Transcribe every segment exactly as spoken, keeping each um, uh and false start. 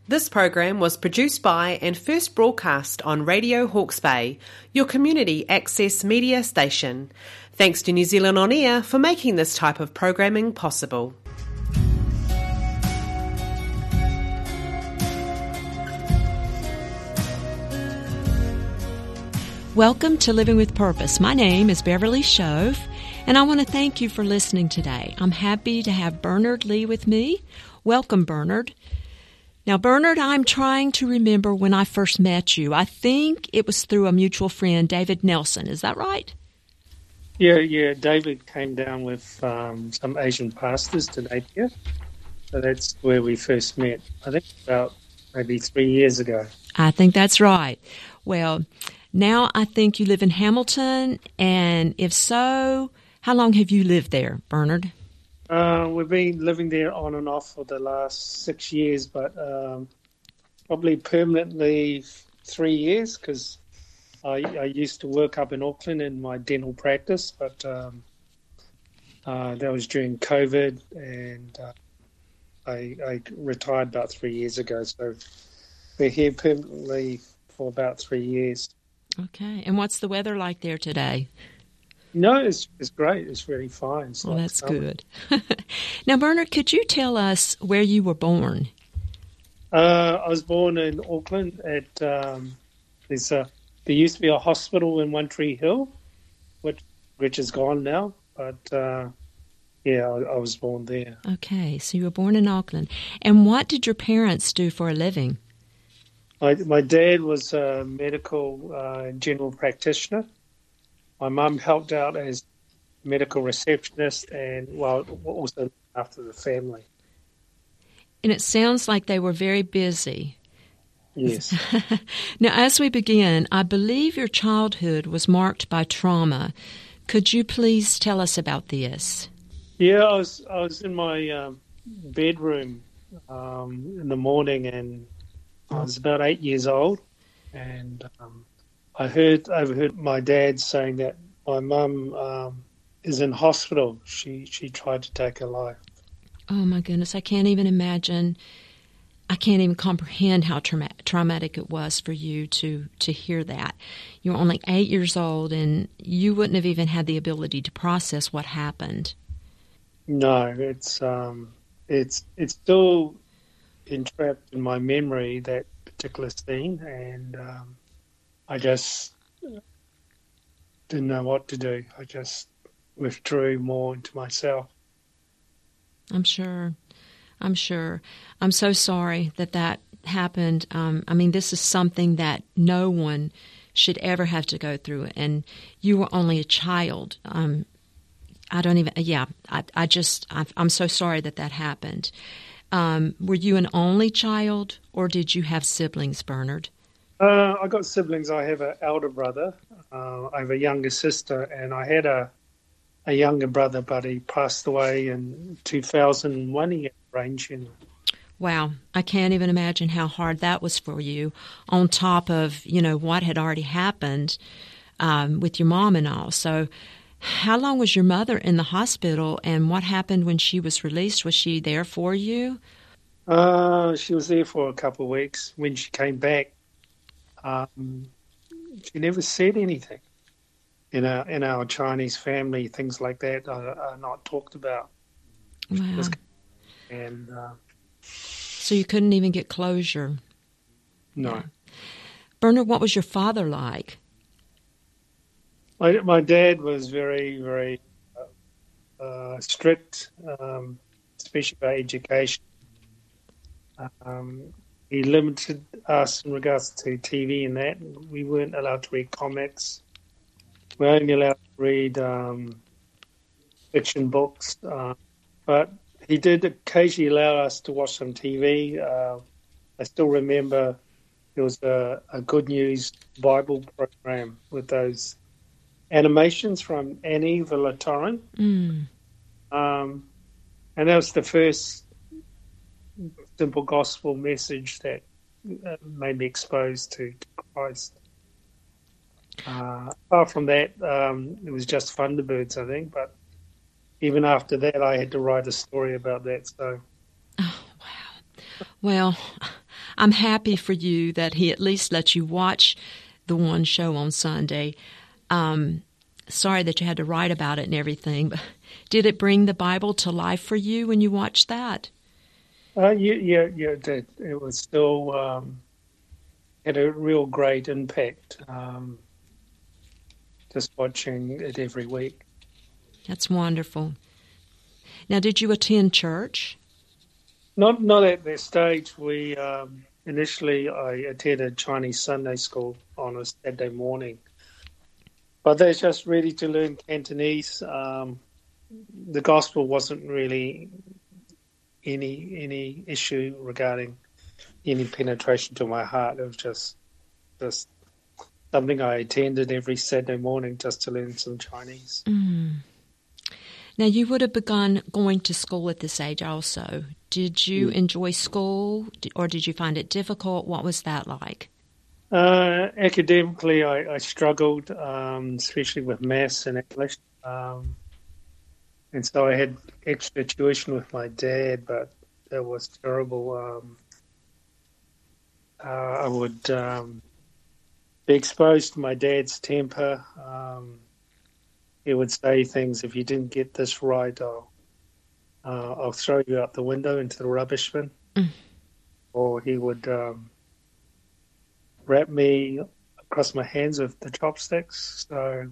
This program was produced by and first broadcast on Radio Hawke's Bay, your community access media station. Thanks to New Zealand On Air for making this type of programming possible. Welcome to Living with Purpose. My name is Beverly Shove, and I want to thank you for listening today. I'm happy to have Bernard Lee with me. Welcome, Bernard. Now, Bernard, I'm trying to remember when I first met you. I think it was through a mutual friend, David Nelson. Is that right? Yeah, yeah. David came down with um, some Asian pastors to Napier. So that's where we first met. I think about maybe three years ago. I think that's right. Well, now I think you live in Hamilton, and if so, how long have you lived there, Bernard? Uh, we've been living there on and off for the last six years, but um, probably permanently three years because I, I used to work up in Auckland in my dental practice, but um, uh, that was during COVID, and uh, I, I retired about three years ago, so we're here permanently for about three years. Okay. And what's the weather like there today? No, it's it's great. It's really fine. It's well, like that's summer. good. Now, Bernard, could you tell us where you were born? Uh, I was born in Auckland at, um, there's a, there used to be a hospital in One Tree Hill, which, which is gone now, but uh, yeah, I, I was born there. Okay, so you were born in Auckland. And what did your parents do for a living? My, my dad was a medical uh, general practitioner. My mum helped out as medical receptionist and, well, also after the family. And it sounds like they were very busy. Yes. Now, as we begin, I believe your childhood was marked by trauma. Could you please tell us about this? Yeah, I was I was in my um, bedroom um, in the morning, and I was about eight years old, and um, I heard overheard my dad saying that my mum um, is in hospital. She she tried to take her life. Oh my goodness! I can't even imagine. I can't even comprehend how trauma- traumatic it was for you to to hear that. You were only eight years old, and you wouldn't have even had the ability to process what happened. No, it's um, it's it's still entrapped in my memory, that particular scene, and um, I just didn't know what to do. I just withdrew more into myself. I'm sure. I'm sure. I'm so sorry that that happened. Um, I mean, this is something that no one should ever have to go through, and you were only a child. Um, I don't even, yeah, I, I just, I, I'm so sorry that that happened. Um, were you an only child, or did you have siblings, Bernard? Uh, I got siblings. I have an elder brother. Uh, I have a younger sister, and I had a a younger brother, but he passed away in two thousand one. He had brain tumor. Wow, I can't even imagine how hard that was for you, on top of, you know, what had already happened um, with your mom and all. So how long was your mother in the hospital, and what happened when she was released? Was she there for you? Uh, she was there for a couple of weeks. When she came back, um, she never said anything. In our, in our Chinese family, things like that are, are not talked about. Wow. And uh, so you couldn't even get closure? No. Yeah. Bernard, what was your father like? My, my dad was very, very uh, uh, strict, um, especially about education. Um, he limited us in regards to T V and that. We weren't allowed to read comics. We were only allowed to read um, fiction books. Uh, but he did occasionally allow us to watch some T V. Uh, I still remember there was a, a Good News Bible program with those animations from Annie Villatorin. Mm. Um, and that was the first simple gospel message that uh, made me exposed to, to Christ. Uh, apart from that, um, it was just Thunderbirds, I think. But even after that, I had to write a story about that. So, oh wow! Well, I'm happy for you that he at least let you watch the one show on Sunday. Um, sorry that you had to write about it and everything, but did it bring the Bible to life for you when you watched that? Uh, yeah, yeah, yeah, it did. It was still um, had a real great impact. Um, just watching it every week. That's wonderful. Now, did you attend church? Not, not at that stage. We um, initially I attended Chinese Sunday school on a Saturday morning, but that's just ready to learn Cantonese. Um, the gospel wasn't really any any issue regarding any penetration to my heart. It was just just something I attended every Saturday morning just to learn some Chinese. Mm. Now, you would have begun going to school at this age also. Did you enjoy school, or did you find it difficult? What was that like? Uh, academically, I, I struggled, um, especially with maths and English. Um, and so I had extra tuition with my dad, but that was terrible. Um, uh, I would um, be exposed to my dad's temper. Um, he would say things, if you didn't get this right, I'll, uh, I'll throw you out the window into the rubbish bin. Mm. Or he would um, wrap me across my hands with the chopsticks. So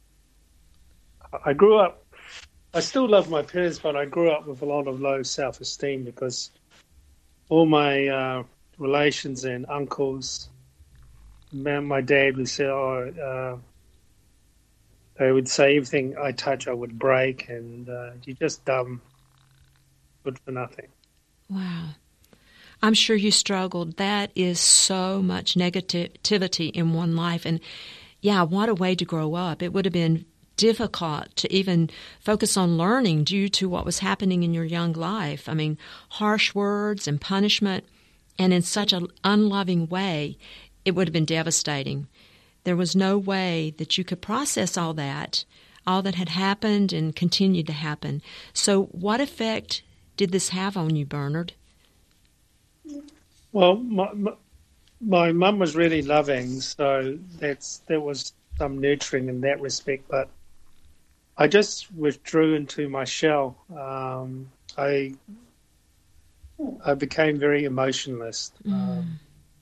I grew up, I still love my parents, but I grew up with a lot of low self-esteem because all my uh, relations and uncles, man, my dad would say, oh, uh, they would say everything I touch I would break, and uh, you're just dumb, good for nothing. Wow. I'm sure you struggled. That is so much negativity in one life. And yeah, what a way to grow up. It would have been difficult to even focus on learning due to what was happening in your young life. I mean, harsh words and punishment, and in such an unloving way, it would have been devastating. There was no way that you could process all that, all that had happened and continued to happen. So what effect did this have on you, Bernard? Well, my my, my mum was really loving, so that's there was some nurturing in that respect. But I just withdrew into my shell. Um, I I became very emotionless. Mm. Um,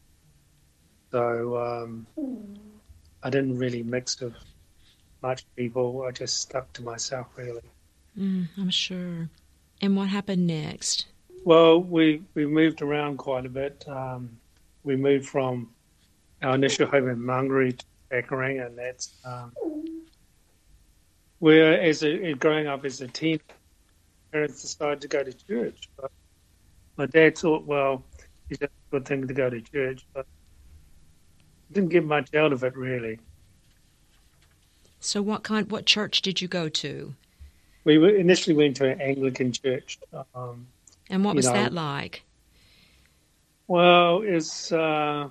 so um, I didn't really mix with much people. I just stuck to myself, really. Mm, I'm sure. And what happened next? Well, we, we moved around quite a bit. Um, we moved from our initial home in Mangere to Pakuranga, and that's um, where, as a, growing up as a teen, parents decided to go to church. But my dad thought, well, it's just a good thing to go to church, but didn't get much out of it, really. So what kind? What church did you go to? We were, initially went to an Anglican church. Um, and what was know, that like? Well, it's uh,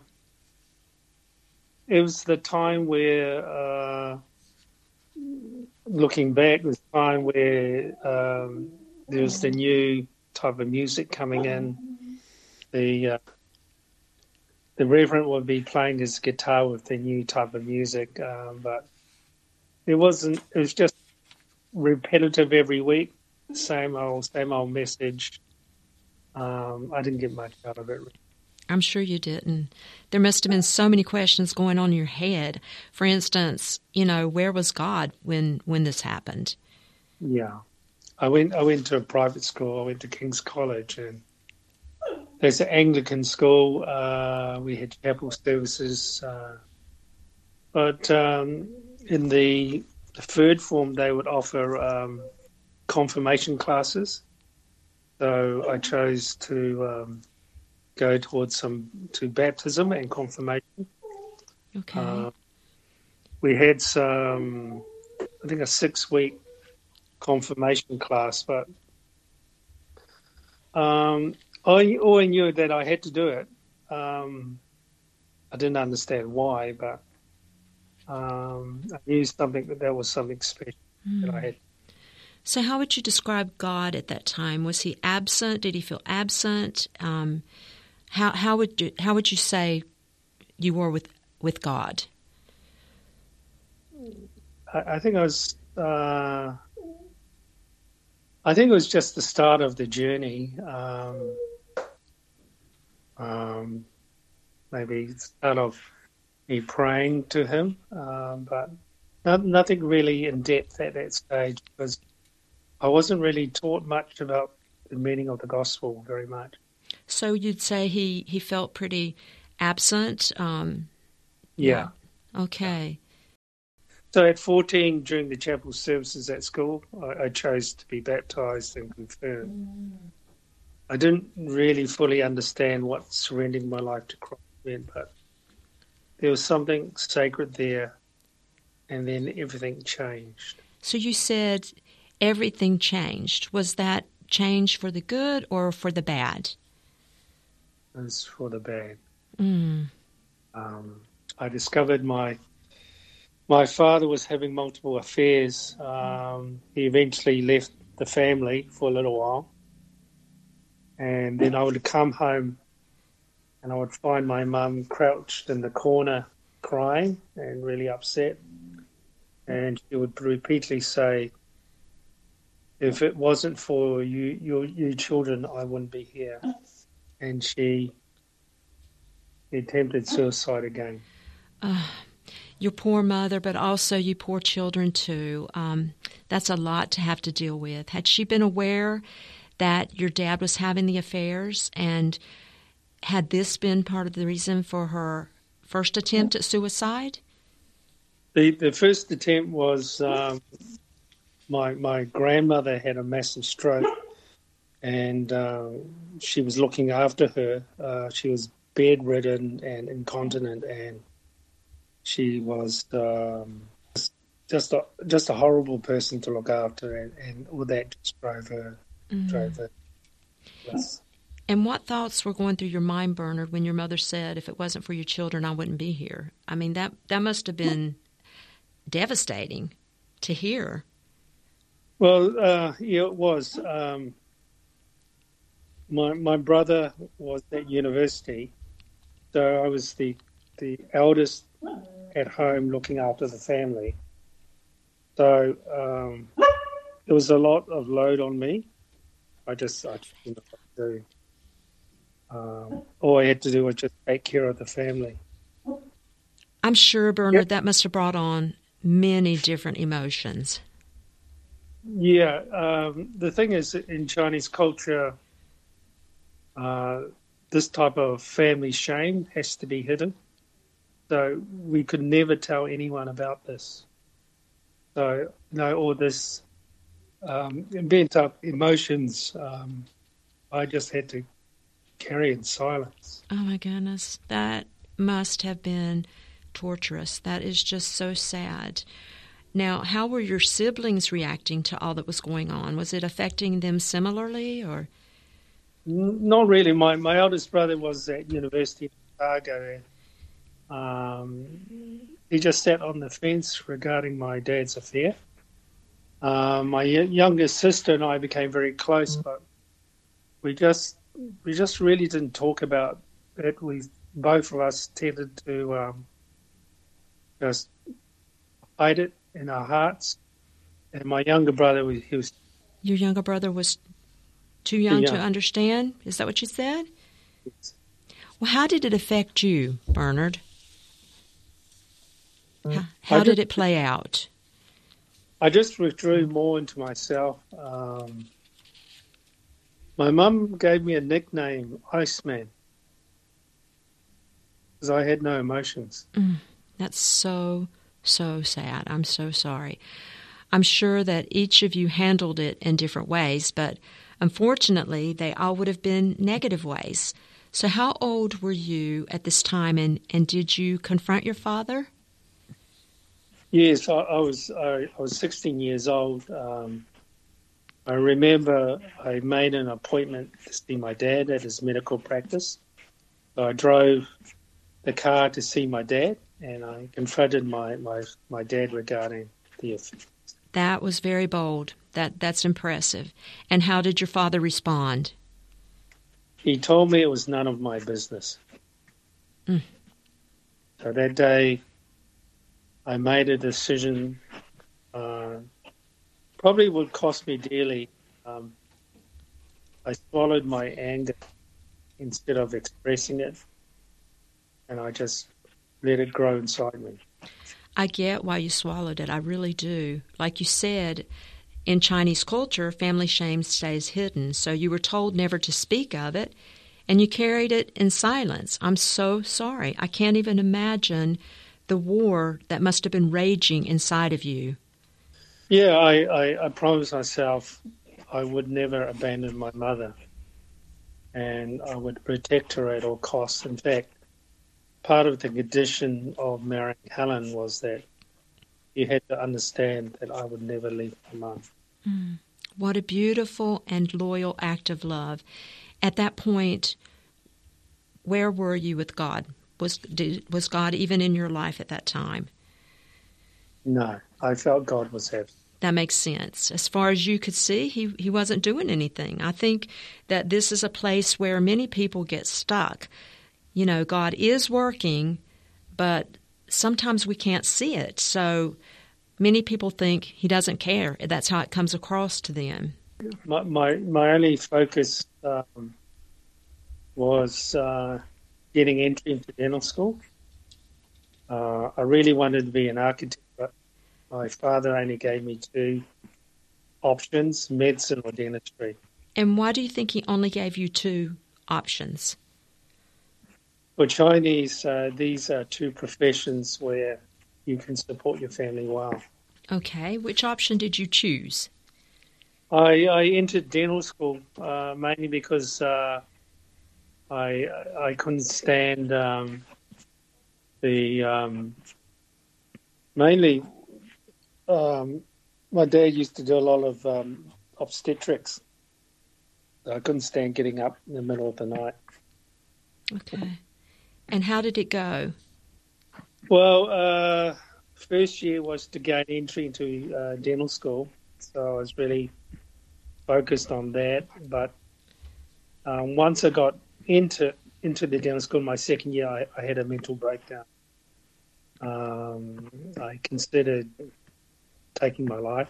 it was the time where, uh, looking back, it was the time where um, there was the new type of music coming in. The uh, the Reverend would be playing his guitar with the new type of music, um, but it wasn't. It was just repetitive every week, same old, same old message. Um, I didn't get much out of it. I'm sure you didn't. There must have been so many questions going on in your head. For instance, you know, where was God when when this happened? Yeah, I went. I went to a private school. I went to King's College, and there's an Anglican school. Uh, we had chapel services, uh, but um, in the, the third form, they would offer um, confirmation classes. So I chose to um, go towards some to baptism and confirmation. Okay. Uh, we had some, I think, a six-week confirmation class, but um, I all I knew that I had to do it. Um, I didn't understand why, but um, I knew something that that was something special mm. that I had. So how would you describe God at that time? Was he absent? Did he feel absent? Um, How how would you, how would you say you were with, with God? I, I think I was. Uh, I think it was just the start of the journey. Um, um, maybe start of me praying to Him, um, but not, nothing really in depth at that stage because I wasn't really taught much about the meaning of the gospel very much. So you'd say he, he felt pretty absent? Um, yeah. yeah. Okay. So at fourteen, during the chapel services at school, I, I chose to be baptised and confirmed. Mm. I didn't really fully understand what surrendering my life to Christ meant, but there was something sacred there, and then everything changed. So you said everything changed. Was that change for the good or for the bad? It was for the bad. Mm. Um, I discovered my my father was having multiple affairs. Um, he eventually left the family for a little while. And then I would come home and I would find my mum crouched in the corner crying and really upset. And she would repeatedly say, if it wasn't for you, you, you children, I wouldn't be here. And she attempted suicide again. Uh, your poor mother, but also you poor children too. Um, that's a lot to have to deal with. Had she been aware that your dad was having the affairs, and had this been part of the reason for her first attempt at suicide? The the first attempt was um, my my grandmother had a massive stroke, and uh, she was looking after her. Uh, she was bedridden and incontinent, and she was um, just a just a horrible person to look after, and, and all that just drove her. Mm. Drove her. Yes. And what thoughts were going through your mind, Bernard, when your mother said, if it wasn't for your children, I wouldn't be here? I mean, that, that must have been devastating to hear. Well, uh, yeah, it was. Um, my my brother was at university, so I was the, the eldest at home looking after the family. So um, there was a lot of load on me. I just, I didn't know what to do. Um, all I had to do was just take care of the family. I'm sure, Bernard, yep. that must have brought on many different emotions. Yeah. Um, the thing is, in Chinese culture, uh, this type of family shame has to be hidden. So we could never tell anyone about this. So, you know, all this um, bent up emotions, um, I just had to carry in silence. Oh my goodness, that must have been torturous. That is just so sad. Now, how were your siblings reacting to all that was going on? Was it affecting them similarly, or? Not really. My my eldest brother was at University of Otago. Um, he just sat on the fence regarding my dad's affair. Uh, my younger sister and I became very close, but we just we just really didn't talk about it. We both of us tended to um, just hide it in our hearts. And my younger brother, he was. Your younger brother was too young, too young to understand? Is that what you said? Yes. Well, how did it affect you, Bernard? How, how did it play out? I just withdrew more into myself. Um, my mum gave me a nickname, Iceman, because I had no emotions. Mm, that's so, so sad. I'm so sorry. I'm sure that each of you handled it in different ways, but unfortunately, they all would have been negative ways. So how old were you at this time, and, and did you confront your father? Yes, I, I was I, I was sixteen years old. Um, I remember I made an appointment to see my dad at his medical practice. So I drove the car to see my dad, and I confronted my, my, my dad regarding the affair. That was very bold. That that's impressive. And how did your father respond? he told me it was none of my business. Mm. So that day, I made a decision. Uh, probably would cost me dearly. Um, I swallowed my anger instead of expressing it, and I just let it grow inside me. I get why you swallowed it. I really do. Like you said, in Chinese culture, family shame stays hidden. So you were told never to speak of it, and you carried it in silence. I'm so sorry. I can't even imagine the war that must have been raging inside of you. Yeah, I, I, I promised myself I would never abandon my mother, and I would protect her at all costs. In fact, part of the condition of marrying Helen was that you had to understand that I would never leave my mum. Mm. What a beautiful and loyal act of love. At that point, where were you with God? Was did, was God even in your life at that time? No, I felt God was absent. That makes sense. As far as you could see, he, he wasn't doing anything. I think that this is a place where many people get stuck. You know, God is working, but sometimes we can't see it. So many people think he doesn't care. That's how it comes across to them. My my, my only focus um, was uh, getting entry into dental school. Uh, I really wanted to be an architect, but my father only gave me two options, medicine or dentistry. And why do you think he only gave you two options? For Chinese, uh, these are two professions where you can support your family well. Okay. Which option did you choose? I, I entered dental school uh, mainly because uh, I I couldn't stand um, the um, mainly um, my dad used to do a lot of um, obstetrics. I couldn't stand getting up in the middle of the night. Okay. And how did it go? Well, uh, first year was to gain entry into uh, dental school, so I was really focused on that. But um, once I got into into the dental school, my second year, I, I had a mental breakdown. Um, I considered taking my life.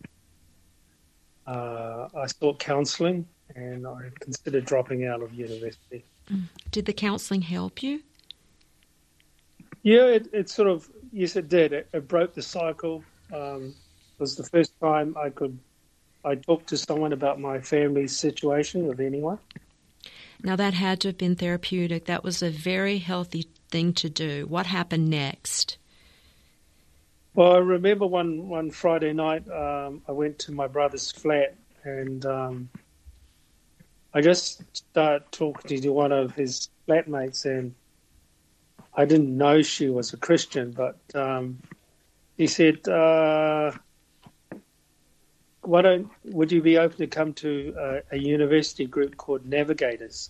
Uh, I sought counselling, and I considered dropping out of university. Did the counseling help you? Yeah, it, it sort of, yes, it did. It, it broke the cycle. Um, it was the first time I could, I talked to someone about my family's situation with anyone. Now, that had to have been therapeutic. That was a very healthy thing to do. What happened next? Well, I remember one, one Friday night, um, I went to my brother's flat, and um, I just started talking to one of his flatmates, and I didn't know she was a Christian, but um, he said, uh, "Why don't would you be open to come to a, a university group called Navigators?"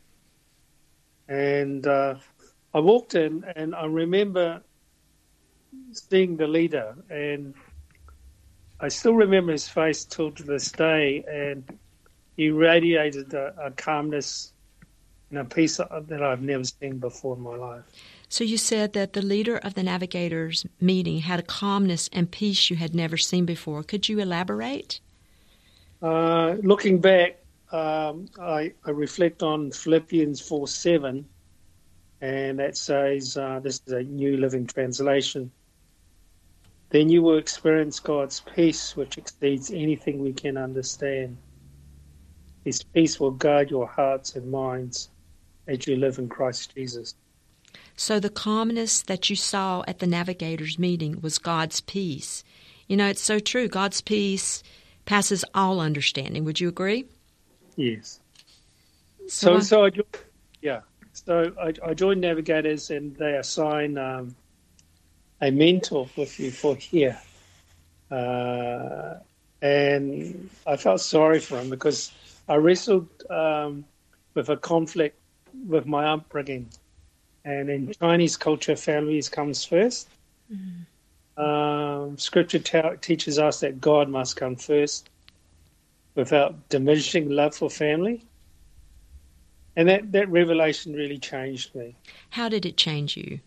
And uh, I walked in, and I remember seeing the leader, and I still remember his face till to this day, and he radiated a, a calmness and a peace that I've never seen before in my life. So you said that the leader of the Navigators meeting had a calmness and peace you had never seen before. Could you elaborate? Uh, looking back, um, I, I reflect on Philippians four seven, and that says, uh, this is a New Living Translation, "Then you will experience God's peace, which exceeds anything we can understand. His peace will guard your hearts and minds as you live in Christ Jesus." So the calmness that you saw at the Navigators meeting was God's peace. You know, it's so true. God's peace passes all understanding. Would you agree? Yes. So, So, so I, jo- yeah. So I, I joined Navigators, and they assign um, a mentor with you for here. Uh, and I felt sorry for him because I wrestled um, with a conflict with my upbringing. And in Chinese culture, families comes first. Mm-hmm. Um, scripture t- teaches us that God must come first without diminishing love for family. And that, that revelation really changed me. How did it change you?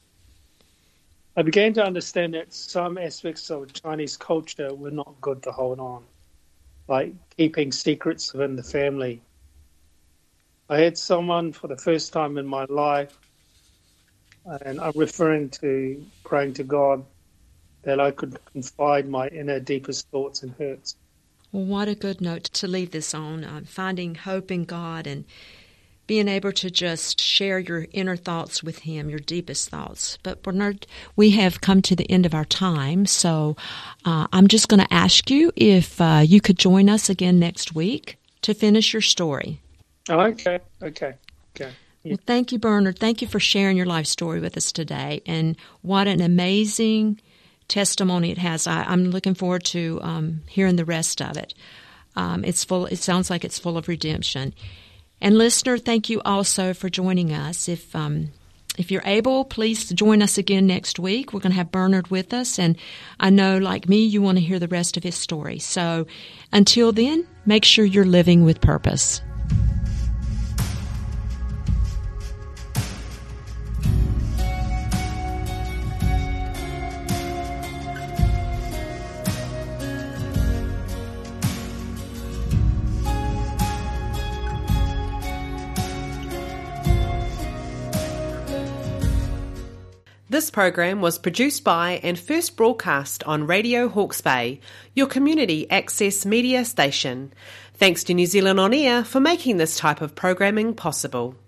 I began to understand that some aspects of Chinese culture were not good to hold on, like keeping secrets within the family. I had someone for the first time in my life, and I'm referring to praying to God, that I could confide my inner deepest thoughts and hurts. Well, what a good note to leave this on, uh, finding hope in God and being able to just share your inner thoughts with Him, your deepest thoughts. But Bernard, we have come to the end of our time, so uh, I'm just going to ask you if uh, you could join us again next week to finish your story. Okay, okay, okay. Yeah. Well, thank you, Bernard. Thank you for sharing your life story with us today, and what an amazing testimony it has. I, I'm looking forward to um, hearing the rest of it. Um, it's full. It sounds like it's full of redemption. And listener, thank you also for joining us. If um, if you're able, please join us again next week. We're going to have Bernard with us, and I know, like me, you want to hear the rest of his story. So until then, make sure you're living with purpose. This program was produced by and first broadcast on Radio Hawke's Bay, your community access media station. Thanks to New Zealand On Air for making this type of programming possible.